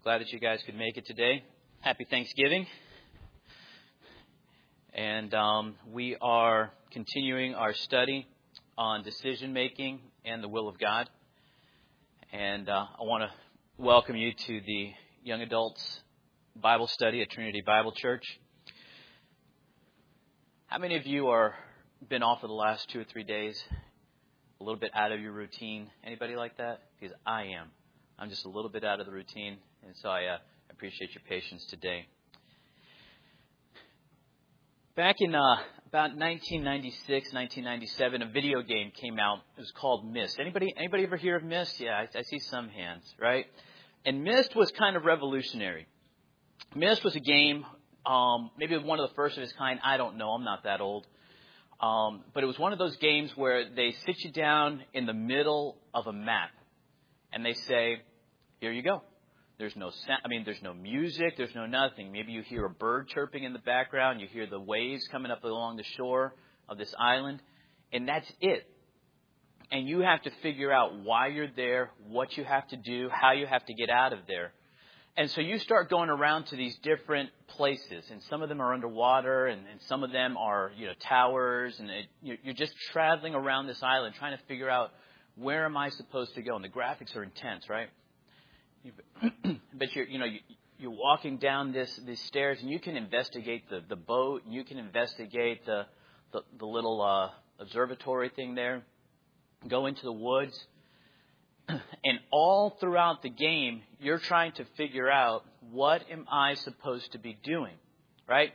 glad that you guys could make it today. Happy Thanksgiving. And we are continuing our study on decision making and the will of God. And I want to welcome you to the Young Adults Bible Study at Trinity Bible Church. How many of you are been off for the last 2 or 3 days? A little bit out of your routine? Anybody like that? Because I am. I'm just a little bit out of the routine, and so I appreciate your patience today. Back in about 1996, 1997, a video game came out. It was called Myst. Anybody ever hear of Myst? Yeah, I see some hands, right? And Myst was kind of revolutionary. Myst was a game, maybe one of the first of its kind. I don't know. I'm not that old. But it was one of those games where they sit you down in the middle of a map. And they say, here you go. There's no sound. There's no music. There's no nothing. Maybe you hear a bird chirping in the background. You hear the waves coming up along the shore of this island. And that's it. And you have to figure out why you're there, what you have to do, how you have to get out of there. And so you start going around to these different places. And some of them are underwater. And some of them are, towers. And you're just traveling around this island trying to figure out, where am I supposed to go? And the graphics are intense, right? But you're walking down these stairs, and you can investigate the boat, and you can investigate the little observatory thing there. Go into the woods, and all throughout the game, you're trying to figure out, what am I supposed to be doing, right?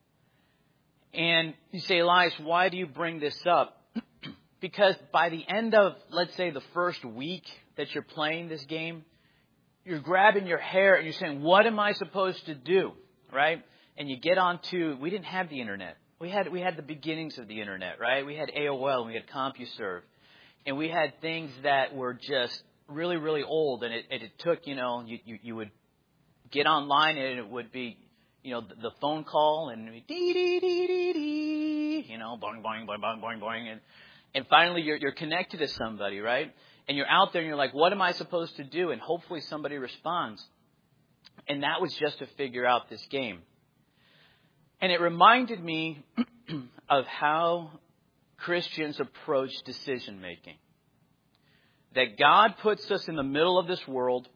And you say, Elias, why do you bring this up? Because by the end of, let's say, the first week that you're playing this game, you're grabbing your hair and you're saying, what am I supposed to do, right? And you get we didn't have the internet. We had the beginnings of the internet, right? We had AOL and we had CompuServe. And we had things that were just really, really old. And it took, you would get online and it would be, the phone call and dee, dee, dee, dee, dee, boing, boing, boing, boing, boing, boing. And finally, you're connected to somebody, right? And you're out there and you're like, what am I supposed to do? And hopefully somebody responds. And that was just to figure out this game. And it reminded me of how Christians approach decision making. That God puts us in the middle of this world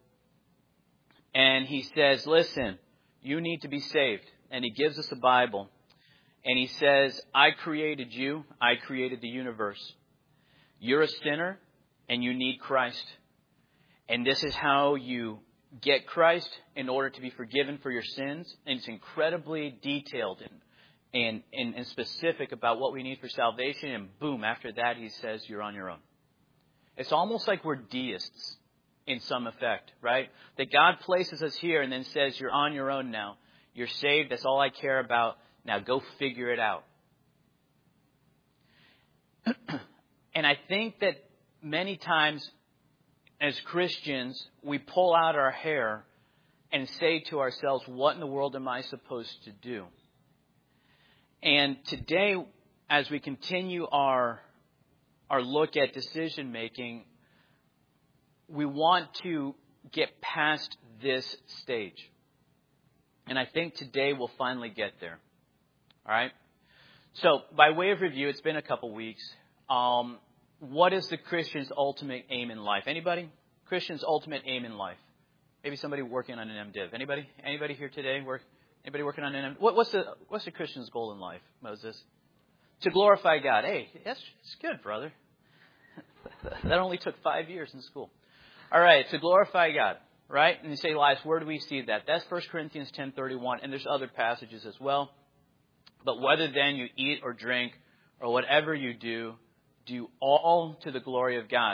and He says, listen, you need to be saved. And He gives us a Bible. And He says, I created you. I created the universe. You're a sinner and you need Christ. And this is how you get Christ in order to be forgiven for your sins. And it's incredibly detailed and specific about what we need for salvation. And boom, after that, He says, you're on your own. It's almost like we're deists in some effect, right? That God places us here and then says, you're on your own now. You're saved. That's all I care about. Now go figure it out. And I think that many times as Christians, we pull out our hair and say to ourselves, what in the world am I supposed to do? And today, as we continue our look at decision making, we want to get past this stage. And I think today we'll finally get there. All right. So by way of review, it's been a couple weeks. What is the Christian's ultimate aim in life? Anybody? Christian's ultimate aim in life. Maybe somebody working on an MDiv. Anybody? Anybody here today? Anybody working on an MDiv? What's the Christian's goal in life, Moses? To glorify God. Hey, that's good, brother. That only took 5 years in school. All right. To glorify God. Right? And you say, Elias, where do we see that? That's 1 Corinthians 10:31, and there's other passages as well. But whether then you eat or drink or whatever you do all to the glory of God.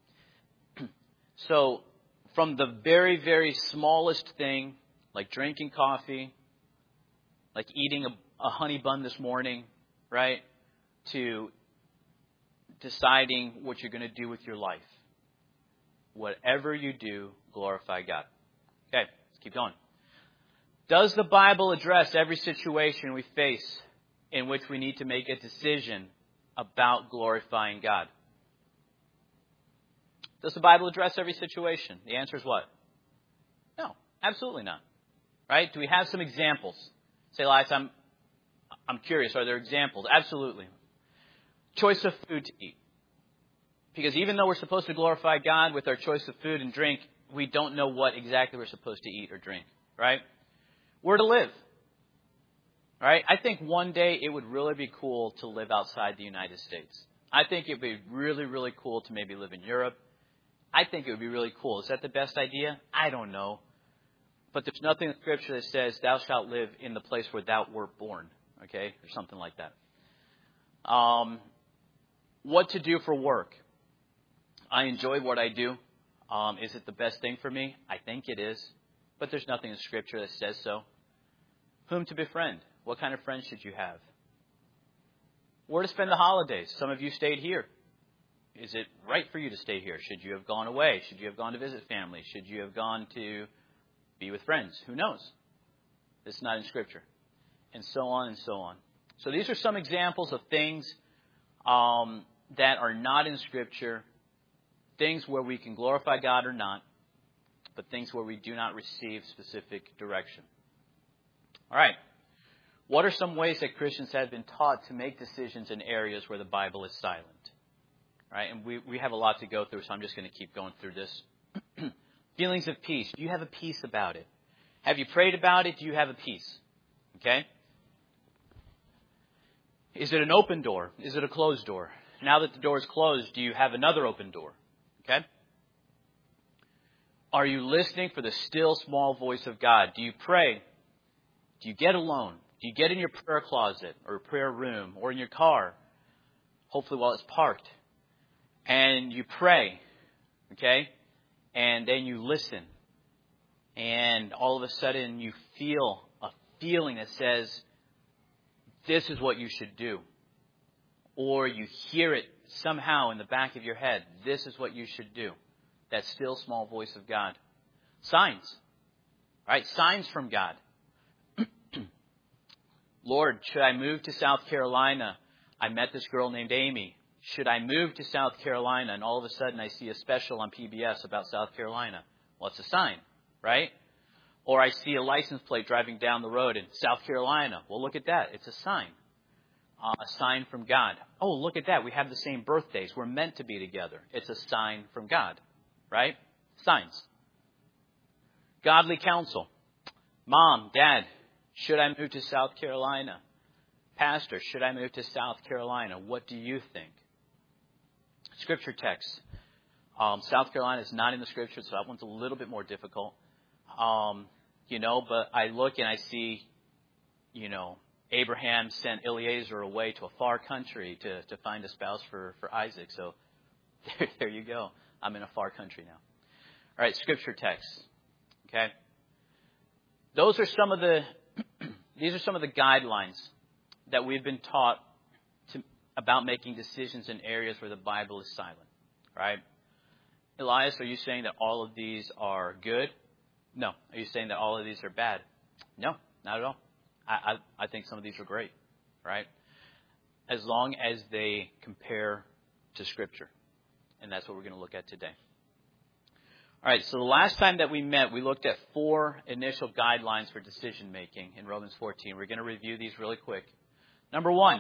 So from the very, very smallest thing, like drinking coffee, like eating a honey bun this morning, right, to deciding what you're going to do with your life. Whatever you do, glorify God. Okay, let's keep going. Does the Bible address every situation we face in which we need to make a decision about glorifying God? Does the Bible address every situation? The answer is what? No, Absolutely not. Right? Do we have some examples? Say, Elias, I'm curious. Are there examples? Absolutely. Choice of food to eat. Because even though we're supposed to glorify God with our choice of food and drink, we don't know what exactly we're supposed to eat or drink. Right? Where to live. Right? I think one day it would really be cool to live outside the United States. I think it would be really, really cool to maybe live in Europe. I think it would be really cool. Is that the best idea? I don't know. But there's nothing in Scripture that says, thou shalt live in the place where thou wert born. Okay? Or something like that. What to do for work. I enjoy what I do. Is it the best thing for me? I think it is. But there's nothing in Scripture that says so. Whom to befriend? What kind of friends should you have? Where to spend the holidays? Some of you stayed here. Is it right for you to stay here? Should you have gone away? Should you have gone to visit family? Should you have gone to be with friends? Who knows? It's not in Scripture. And so on and so on. So these are some examples of things that are not in Scripture. Things where we can glorify God or not. But things where we do not receive specific direction. All right. What are some ways that Christians have been taught to make decisions in areas where the Bible is silent? All right. And we have a lot to go through, so I'm just going to keep going through this. Feelings of peace. Do you have a peace about it? Have you prayed about it? Do you have a peace? Okay? Is it an open door? Is it a closed door? Now that the door is closed, do you have another open door? Okay? Are you listening for the still small voice of God? Do you pray? Do you get alone? Do you get in your prayer closet or prayer room or in your car, hopefully while it's parked, and you pray, okay? And then you listen. And all of a sudden you feel a feeling that says, this is what you should do. Or you hear it somehow in the back of your head, this is what you should do. That still small voice of God. Signs. Right? Signs from God. Lord, should I move to South Carolina? I met this girl named Amy. Should I move to South Carolina? And all of a sudden I see a special on PBS about South Carolina. Well, it's a sign, right? Or I see a license plate driving down the road in South Carolina. Well, look at that. It's a sign. A sign from God. Oh, look at that. We have the same birthdays. We're meant to be together. It's a sign from God, right? Signs. Godly counsel. Mom, Dad, should I move to South Carolina? Pastor, should I move to South Carolina? What do you think? Scripture text. South Carolina is not in the Scripture, so that one's a little bit more difficult. But I look and I see, Abraham sent Eliezer away to a far country to find a spouse for Isaac. So there you go. I'm in a far country now. All right, Scripture text. Okay. These are some of the guidelines that we've been taught about making decisions in areas where the Bible is silent. Right? Elias, are you saying that all of these are good? No. Are you saying that all of these are bad? No, not at all. I think some of these are great, right? As long as they compare to Scripture. And that's what we're going to look at today. All right, so the last time that we met, we looked at 4 initial guidelines for decision making in Romans 14. We're going to review these really quick. Number one,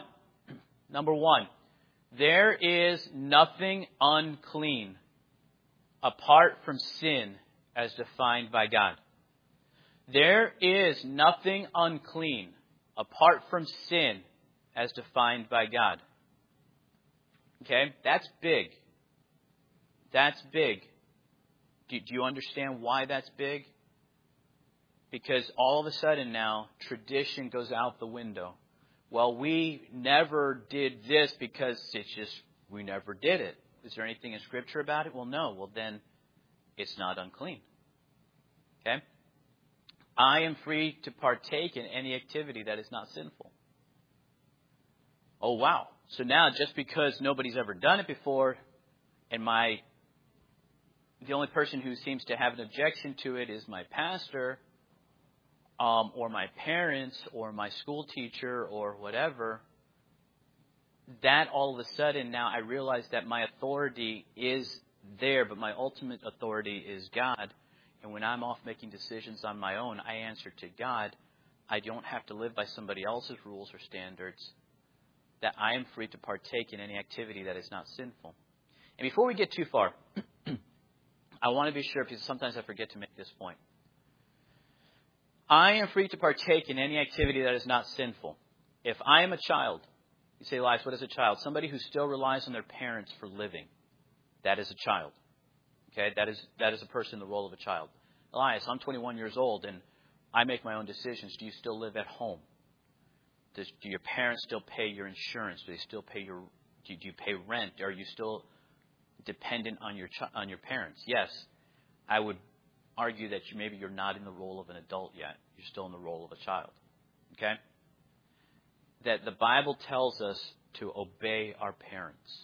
there is nothing unclean apart from sin as defined by God. There is nothing unclean apart from sin as defined by God. Okay? That's big. That's big. Do you understand why that's big? Because all of a sudden now, tradition goes out the window. Well, we never did this because we never did it. Is there anything in Scripture about it? Well, no. Well, then it's not unclean. Okay? I am free to partake in any activity that is not sinful. Oh, wow. So now, just because nobody's ever done it before, and the only person who seems to have an objection to it is my pastor, or my parents, or my school teacher, or whatever, that all of a sudden now I realize that my authority is there, but my ultimate authority is God. And when I'm off making decisions on my own, I answer to God. I don't have to live by somebody else's rules or standards. That I am free to partake in any activity that is not sinful. And before we get too far, I want to be sure, because sometimes I forget to make this point. I am free to partake in any activity that is not sinful. If I am a child, you say, Elias, what is a child? Somebody who still relies on their parents for living. That is a child. Okay, that is a person in the role of a child. Elias, I'm 21 years old and I make my own decisions. Do you still live at home? Do your parents still pay your insurance? Do they still pay do you pay rent? Are you still dependent on your parents? Yes. I would argue that maybe you're not in the role of an adult yet. You're still in the role of a child. Okay? That the Bible tells us to obey our parents.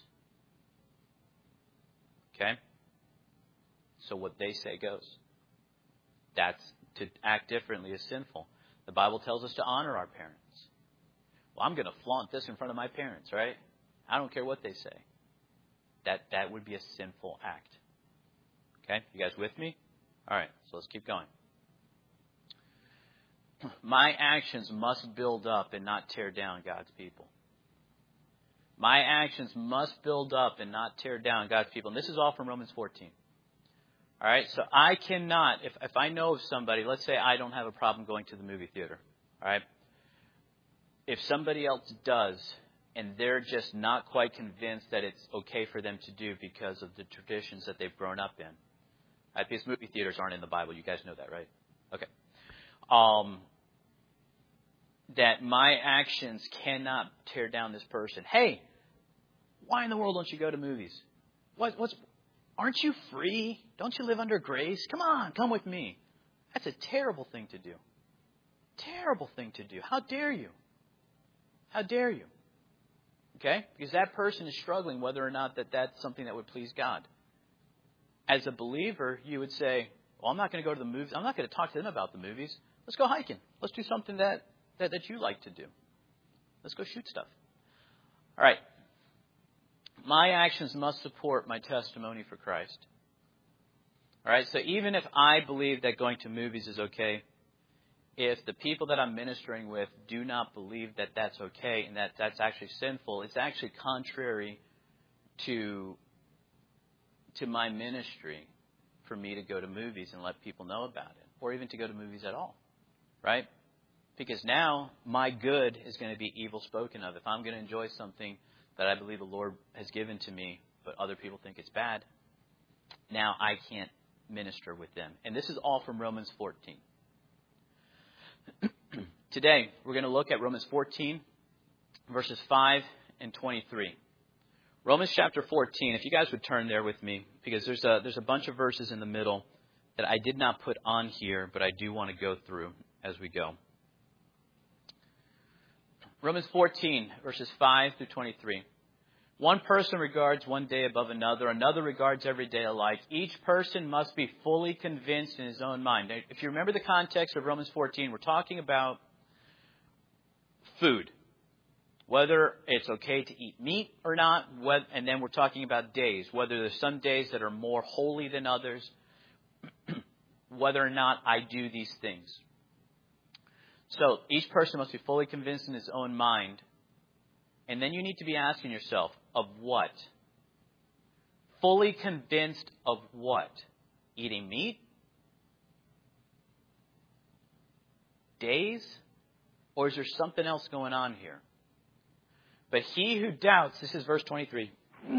Okay? So what they say goes. That's to act differently is sinful. The Bible tells us to honor our parents. Well, I'm going to flaunt this in front of my parents, right? I don't care what they say. That would be a sinful act. Okay? You guys with me? All right, so let's keep going. My actions must build up and not tear down God's people. My actions must build up and not tear down God's people. And this is all from Romans 14. All right, so I cannot, if I know of somebody, let's say I don't have a problem going to the movie theater. All right, if somebody else does, and they're just not quite convinced that it's okay for them to do because of the traditions that they've grown up in. These movie theaters aren't in the Bible. You guys know that, right? Okay. That my actions cannot tear down this person. Hey, why in the world don't you go to movies? Aren't you free? Don't you live under grace? Come on, come with me. That's a terrible thing to do. Terrible thing to do. How dare you? How dare you? Okay? Because that person is struggling whether or not that's something that would please God. As a believer, you would say, well, I'm not going to go to the movies. I'm not going to talk to them about the movies. Let's go hiking. Let's do something that you like to do. Let's go shoot stuff. All right. My actions must support my testimony for Christ. All right. So even if I believe that going to movies is okay, if the people that I'm ministering with do not believe that that's okay and that that's actually sinful, it's actually contrary to my ministry for me to go to movies and let people know about it, or even to go to movies at all, right? Because now my good is going to be evil spoken of. If I'm going to enjoy something that I believe the Lord has given to me, but other people think it's bad, now I can't minister with them. And this is all from Romans 14. Today, we're going to look at Romans 14, verses 5 and 23. Romans chapter 14, if you guys would turn there with me, because there's a bunch of verses in the middle that I did not put on here, but I do want to go through as we go. Romans 14, verses 5 through 23. One person regards one day above another. Another regards every day alike. Each person must be fully convinced in his own mind. Now, if you remember the context of Romans 14, we're talking about food. Whether it's okay to eat meat or not. And then we're talking about days. Whether there's some days that are more holy than others. Whether or not I do these things. So each person must be fully convinced in his own mind. And then you need to be asking yourself, of what? Fully convinced of what? Eating meat? Days? Or is there something else going on here? But he who doubts, this is verse 23.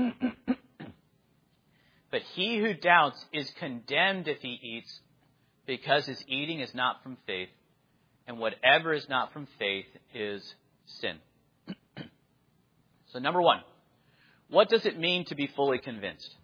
But he who doubts is condemned if he eats, because his eating is not from faith. And whatever is not from faith is sin. So number one, what does it mean to be fully convinced?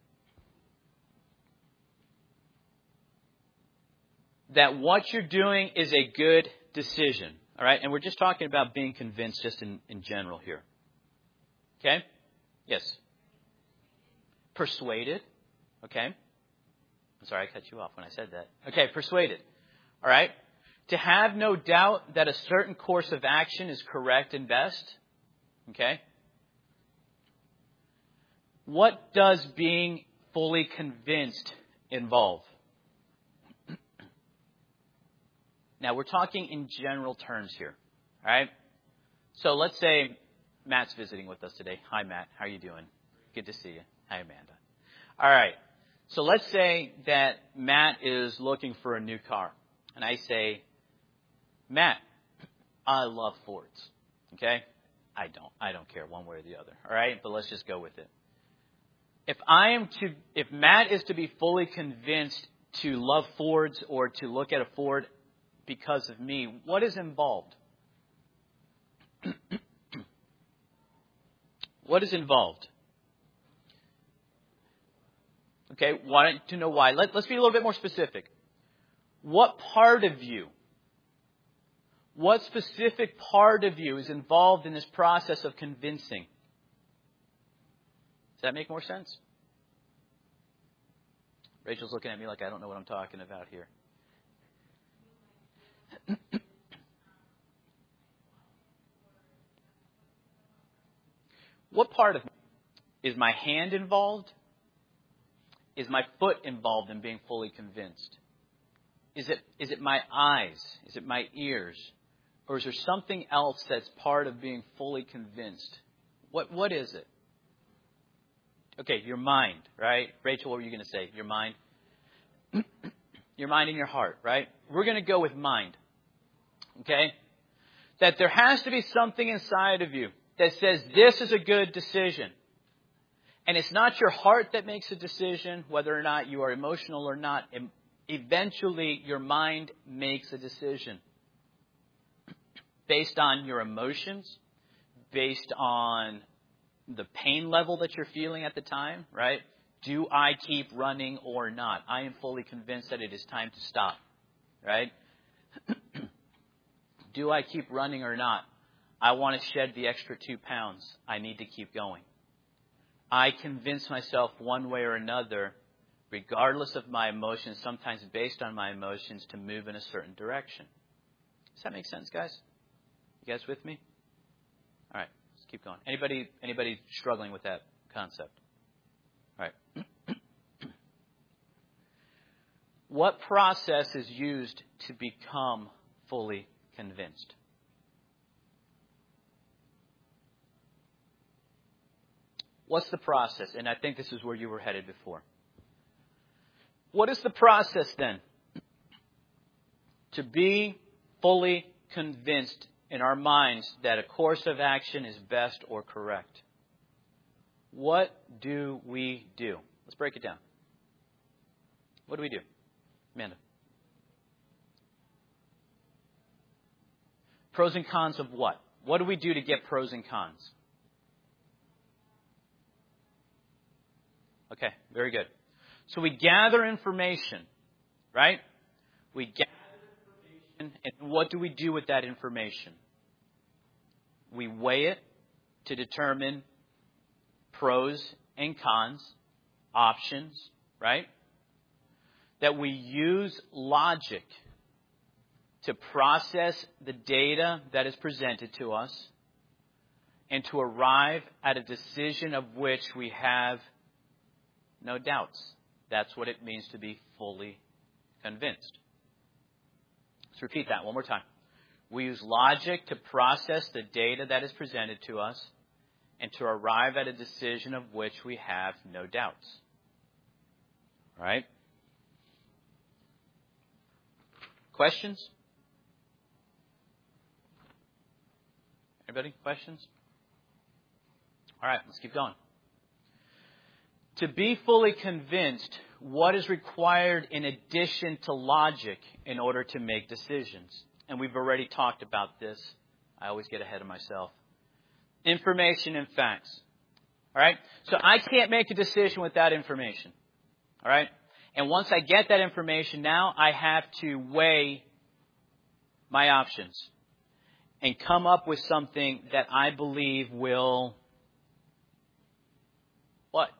That what you're doing is a good decision. All right? And we're just talking about being convinced just in general here. Okay? Yes. Persuaded. Okay. I'm sorry, I cut you off when I said that. Okay, persuaded. All right? To have no doubt that a certain course of action is correct and best. Okay? What does being fully convinced involve? Now, we're talking in general terms here. All right? So let's say Matt's visiting with us today. Hi, Matt. How are you doing? Good to see you. Hi, Amanda. All right. So let's say that Matt is looking for a new car. And I say, Matt, I love Fords. Okay? I don't care one way or the other. All right? But let's just go with it. If Matt is to be fully convinced to love Fords or to look at a Ford because of me, what is involved? What is involved? Okay, wanted to know why. Let's be a little bit more specific. What part of you, what specific part of you is involved in this process of convincing? Does that make more sense? Rachel's looking at me like I don't know what I'm talking about here. What part of me? Is my hand involved? Is my foot involved in being fully convinced? Is it my eyes? Is it my ears? Or is there something else that's part of being fully convinced? What is it? Okay, your mind, right? Rachel, what were you going to say? Your mind? Your mind and your heart, right? We're going to go with mind. Okay? That there has to be something inside of you that says this is a good decision. And it's not your heart that makes a decision, whether or not you are emotional or not. Eventually, your mind makes a decision. Based on your emotions, based on the pain level that you're feeling at the time, right? Do I keep running or not? I am fully convinced that it is time to stop, right? Do I keep running or not? I want to shed the extra 2 pounds. I need to keep going. I convince myself one way or another, regardless of my emotions, sometimes based on my emotions, to move in a certain direction. Does that make sense, guys? You guys with me? All right, let's keep going. Anybody struggling with that concept? All right. What process is used to become fully convinced? What's the process? And I think this is where you were headed before. What is the process then to be fully convinced in our minds that a course of action is best or correct? What do we do? Let's break it down. What do we do? Amanda. Pros and cons of what? What do we do to get pros and cons? Okay, very good. So we gather information, right? We gather information, and what do we do with that information? We weigh it to determine pros and cons, options, right? That we use logic to process the data that is presented to us and to arrive at a decision of which we have no doubts. That's what it means to be fully convinced. Let's repeat that one more time. We use logic to process the data that is presented to us and to arrive at a decision of which we have no doubts. All right? Questions? Anybody? Questions? All right, let's keep going. To be fully convinced, what is required in addition to logic in order to make decisions? And we've already talked about this. I always get ahead of myself. Information and facts. All right? So I can't make a decision without information. All right? And once I get that information, now I have to weigh my options and come up with something that I believe will what?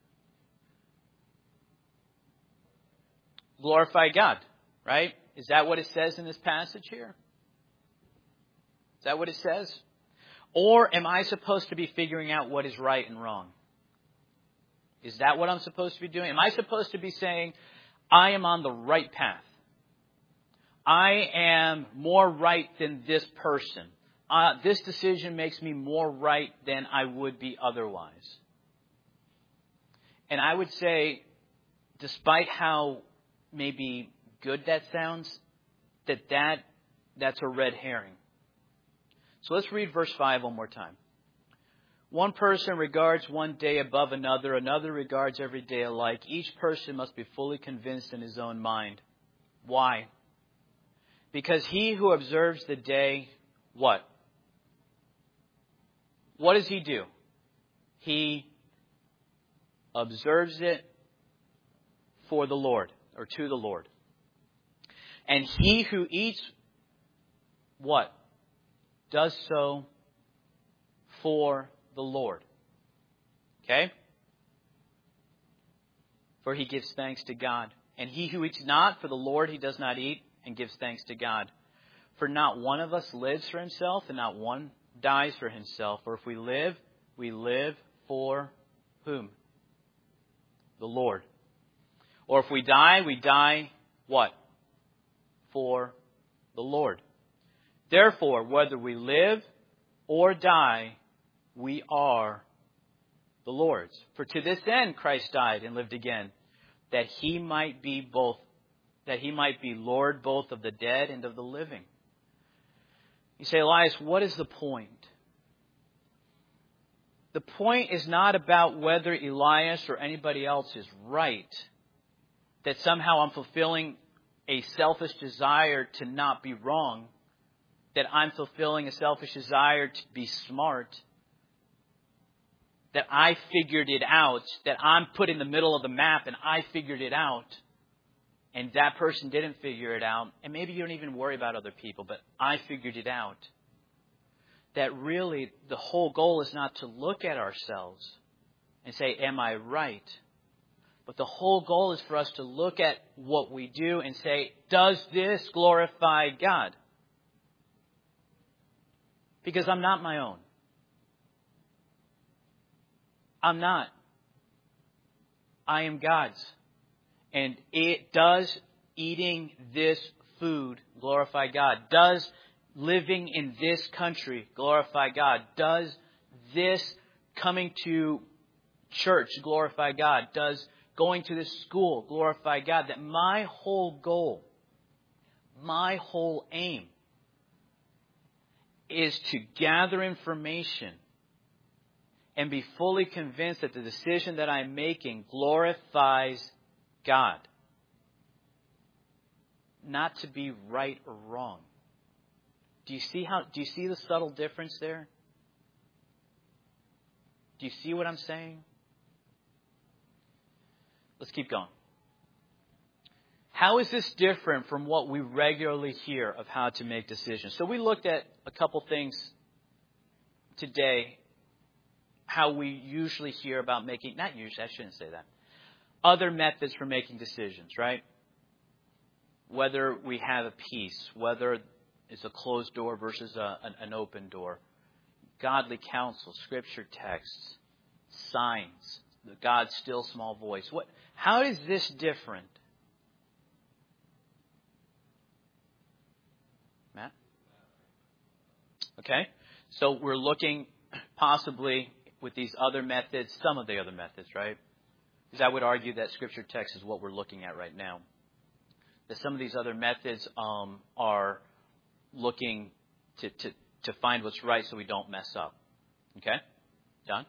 Glorify God, right? Is that what it says in this passage here? Is that what it says? Or am I supposed to be figuring out what is right and wrong? Is that what I'm supposed to be doing? Am I supposed to be saying, I am on the right path? I am more right than this person. This decision makes me more right than I would be otherwise. And I would say, despite how maybe good that sounds, that's a red herring. So let's read verse 5 one more time. One person regards one day above another. Another regards every day alike. Each person must be fully convinced in his own mind. Why? Because he who observes the day, what? What does he do? He observes it for the Lord, or to the Lord. And he who eats, what? Does so for the Lord. Okay? For he gives thanks to God. And he who eats not for the Lord, he does not eat, and gives thanks to God. For not one of us lives for himself, and not one dies for himself. For if we live for whom? The Lord. Or if we die, what? For the Lord. Therefore, whether we live or die, we are the Lord's. For to this end Christ died and lived again, that he might be Lord both of the dead and of the living. You say, Elias, what is the point? The point is not about whether Elias or anybody else is right. That somehow I'm fulfilling a selfish desire to not be wrong. That I'm fulfilling a selfish desire to be smart. That I figured it out. That I'm put in the middle of the map and I figured it out. And that person didn't figure it out. And maybe you don't even worry about other people, but I figured it out. That really the whole goal is not to look at ourselves and say, am I right? But the whole goal is for us to look at what we do and say, does this glorify God? Because I'm not my own. I'm not. I am God's. And does eating this food glorify God? Does living in this country glorify God? Does this coming to church glorify God? Does going to this school glorify God? That my whole goal, my whole aim is to gather information and be fully convinced that the decision that I'm making glorifies God. Not to be right or wrong. Do you see the subtle difference there? Do you see what I'm saying? Let's keep going. How is this different from what we regularly hear of how to make decisions? So we looked at a couple things today, how we usually hear about making, not usually, I shouldn't say that, other methods for making decisions, right? Whether we have a peace, whether it's a closed door versus an open door, godly counsel, scripture texts, signs, God's still small voice. How is this different? Matt? Okay. So we're looking possibly with these other methods, some of the other methods, right? Because I would argue that scripture text is what we're looking at right now. That some of these other methods are looking to find what's right so we don't mess up. Okay? John?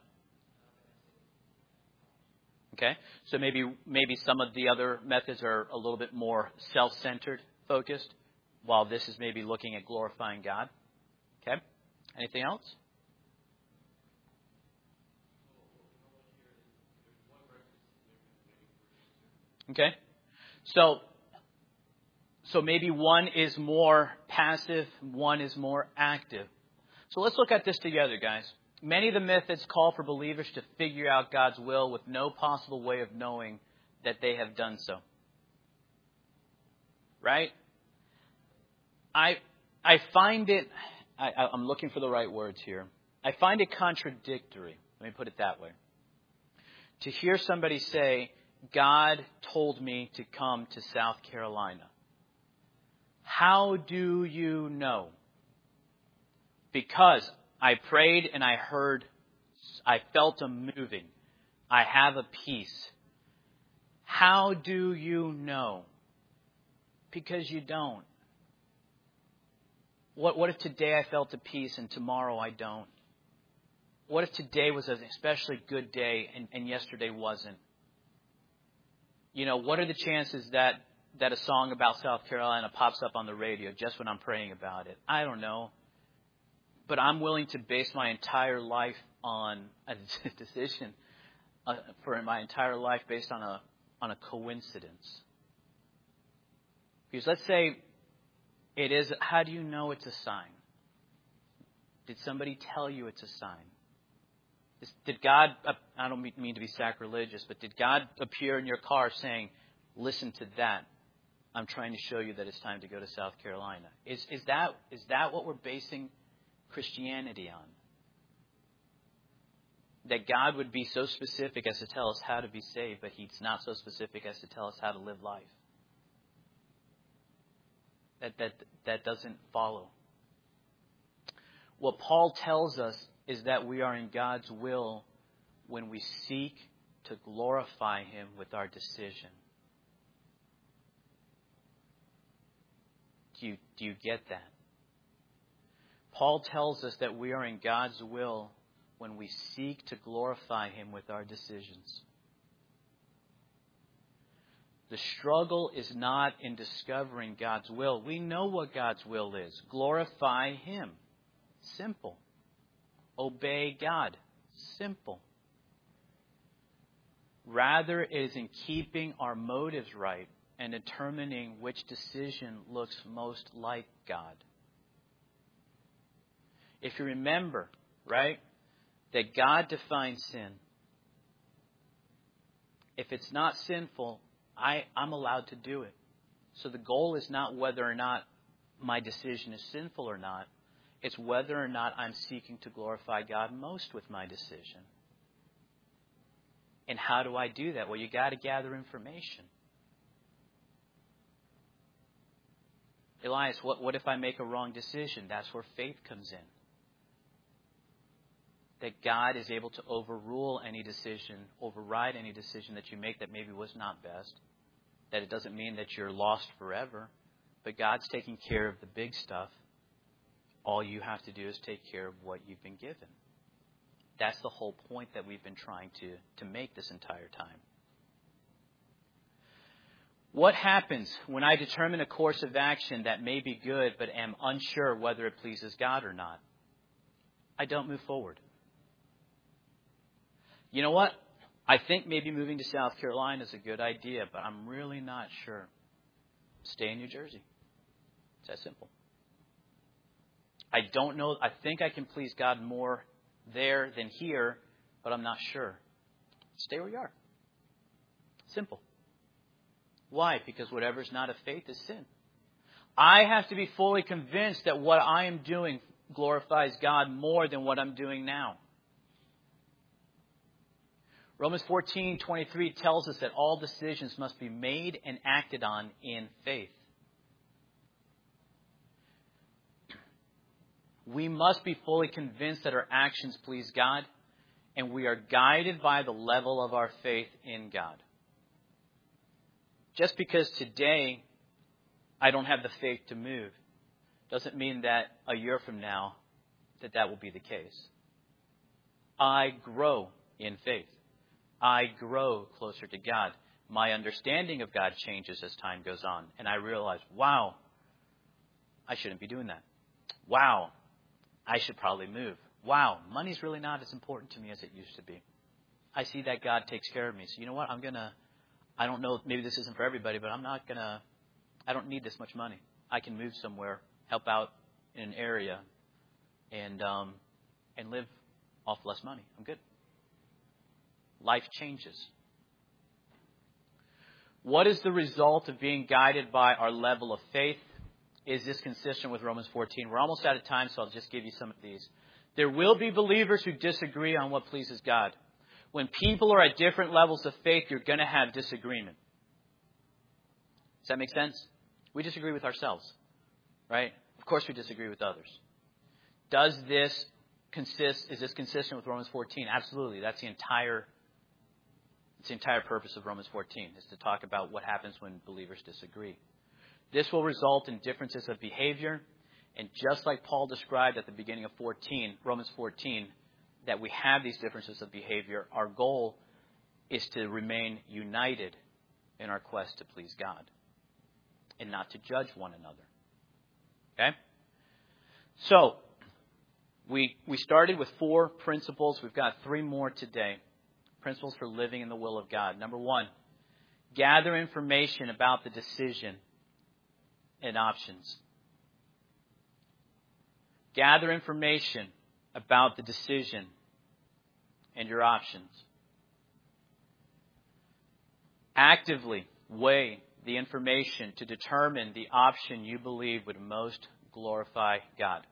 Okay? So maybe some of the other methods are a little bit more self-centered, focused, while this is maybe looking at glorifying God. Okay? Anything else? Okay? So maybe one is more passive, one is more active. So let's look at this together, guys. Many of the methods call for believers to figure out God's will with no possible way of knowing that they have done so. Right? I find it, I'm looking for the right words here. I find it contradictory. Let me put it that way. To hear somebody say, God told me to come to South Carolina. How do you know? Because I prayed and I felt a moving. I have a peace. How do you know? Because you don't. What if today I felt a peace and tomorrow I don't? What if today was an especially good day and yesterday wasn't? What are the chances that a song about South Carolina pops up on the radio just when I'm praying about it? I don't know. But I'm willing to base my entire life on a decision for my entire life based on a coincidence. Because let's say it is, how do you know it's a sign? Did somebody tell you it's a sign? Did God, I don't mean to be sacrilegious, but did God appear in your car saying, listen to that? I'm trying to show you that it's time to go to South Carolina. Is that what we're basing Christianity on? That God would be so specific as to tell us how to be saved, but He's not so specific as to tell us how to live life. That doesn't follow. What Paul tells us is that we are in God's will when we seek to glorify Him with our decision. Do you get that? Paul tells us that we are in God's will when we seek to glorify Him with our decisions. The struggle is not in discovering God's will. We know what God's will is. Glorify Him. Simple. Obey God. Simple. Rather, it is in keeping our motives right and determining which decision looks most like God. If you remember, right, that God defines sin. If it's not sinful, I'm allowed to do it. So the goal is not whether or not my decision is sinful or not. It's whether or not I'm seeking to glorify God most with my decision. And how do I do that? Well, you got to gather information. Elias, what if I make a wrong decision? That's where faith comes in. That God is able to overrule any decision, override any decision that you make that maybe was not best. That it doesn't mean that you're lost forever. But God's taking care of the big stuff. All you have to do is take care of what you've been given. That's the whole point that we've been trying to make this entire time. What happens when I determine a course of action that may be good but am unsure whether it pleases God or not? I don't move forward. You know what? I think maybe moving to South Carolina is a good idea, but I'm really not sure. Stay in New Jersey. It's that simple. I don't know. I think I can please God more there than here, but I'm not sure. Stay where you are. Simple. Why? Because whatever is not of faith is sin. I have to be fully convinced that what I am doing glorifies God more than what I'm doing now. Romans 14:23 tells us that all decisions must be made and acted on in faith. We must be fully convinced that our actions please God, and we are guided by the level of our faith in God. Just because today I don't have the faith to move doesn't mean that a year from now that will be the case. I grow in faith. I grow closer to God. My understanding of God changes as time goes on. And I realize, wow, I shouldn't be doing that. Wow, I should probably move. Wow, money's really not as important to me as it used to be. I see that God takes care of me. So you know what? I don't know, maybe this isn't for everybody, but I don't need this much money. I can move somewhere, help out in an area, and live off less money. I'm good. Life changes. What is the result of being guided by our level of faith? Is this consistent with Romans 14? We're almost out of time, so I'll just give you some of these. There will be believers who disagree on what pleases God. When people are at different levels of faith, you're going to have disagreement. Does that make sense? We disagree with ourselves. right? Of course we disagree with others. Is this consistent with Romans 14? Absolutely. That's the entire purpose of Romans 14, is to talk about what happens when believers disagree. This will result in differences of behavior, and just like Paul described at the beginning of Romans 14, that we have these differences of behavior, our goal is to remain united in our quest to please God and not to judge one another. Okay? So, we started with 4 principles. We've got 3 more today. Principles for living in the will of God. Number 1, gather information about the decision and options. Gather information about the decision and your options. Actively weigh the information to determine the option you believe would most glorify God.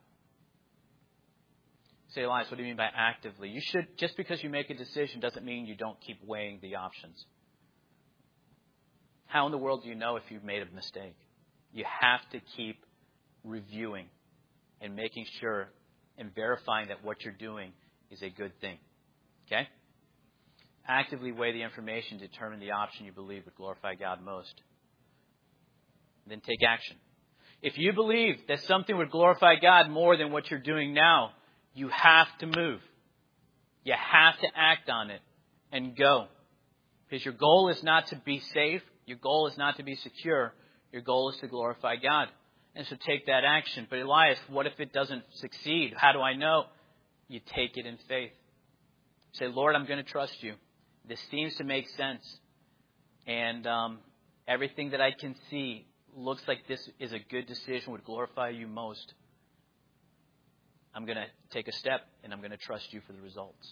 Say, Elias, what do you mean by actively? You should, just because you make a decision doesn't mean you don't keep weighing the options. How in the world do you know if you've made a mistake? You have to keep reviewing and making sure and verifying that what you're doing is a good thing. Okay? Actively weigh the information to determine the option you believe would glorify God most. Then take action. If you believe that something would glorify God more than what you're doing now, you have to move. You have to act on it and go. Because your goal is not to be safe. Your goal is not to be secure. Your goal is to glorify God. And so take that action. But Elias, what if it doesn't succeed? How do I know? You take it in faith. Say, Lord, I'm going to trust you. This seems to make sense. And everything that I can see looks like this is a good decision, would glorify you most. I'm going to take a step, and I'm going to trust you for the results.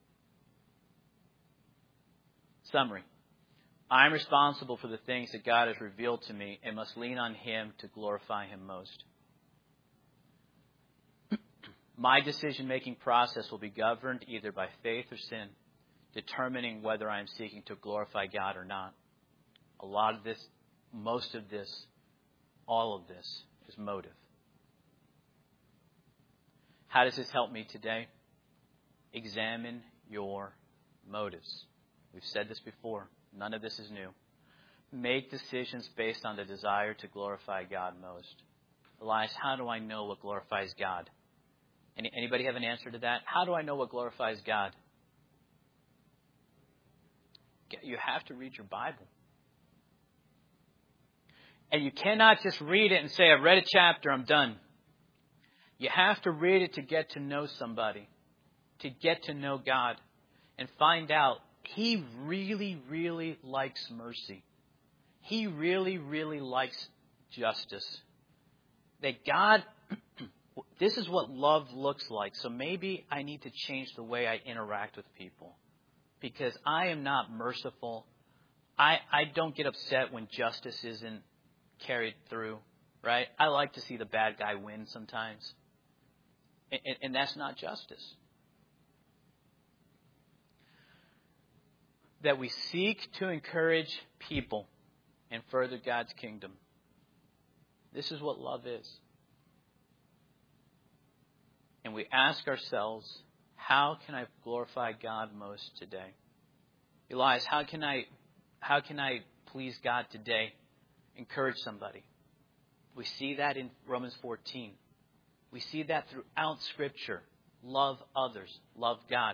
Summary. I'm responsible for the things that God has revealed to me and must lean on Him to glorify Him most. My decision-making process will be governed either by faith or sin, determining whether I am seeking to glorify God or not. A lot of this, most of this, all of this is motive. How does this help me today? Examine your motives. We've said this before. None of this is new. Make decisions based on the desire to glorify God most. Elias, how do I know what glorifies God? Anybody have an answer to that? How do I know what glorifies God? You have to read your Bible. And you cannot just read it and say, I've read a chapter, I'm done. You have to read it to get to know somebody, to get to know God, and find out He really, really likes mercy. He really, really likes justice. That God, this is what love looks like. So maybe I need to change the way I interact with people. Because I am not merciful. I don't get upset when justice isn't carried through, right? I like to see the bad guy win sometimes. And that's not justice. That we seek to encourage people and further God's kingdom. This is what love is. And we ask ourselves, how can I glorify God most today? Elias, how can I please God today? Encourage somebody. We see that in Romans 14. We see that throughout Scripture. Love others. Love God.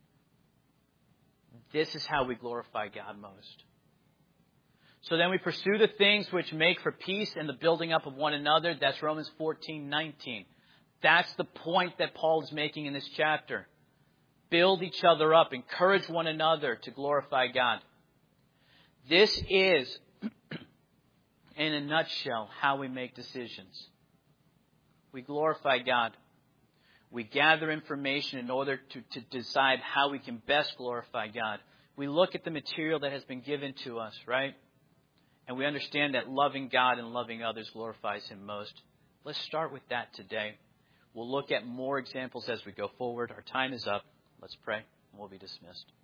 This is how we glorify God most. So then we pursue the things which make for peace and the building up of one another. That's Romans 14:19. That's the point that Paul is making in this chapter. Build each other up. Encourage one another to glorify God. This is, in a nutshell, how we make decisions. We glorify God. We gather information in order to decide how we can best glorify God. We look at the material that has been given to us, right? And we understand that loving God and loving others glorifies Him most. Let's start with that today. We'll look at more examples as we go forward. Our time is up. Let's pray, and we'll be dismissed.